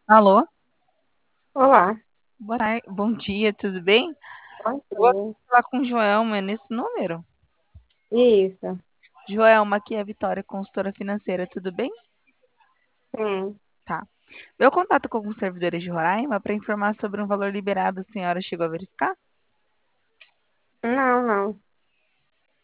Alô? Olá, Bom dia, tudo bem? bom Eu vou dia. falar com Joelma nesse número. Isso, Joelma, aqui é a Vitória, consultora financeira, tudo bem? sim. Tá. Meu contato com alguns servidores de Roraima para informar sobre um valor liberado, a senhora chegou a verificar?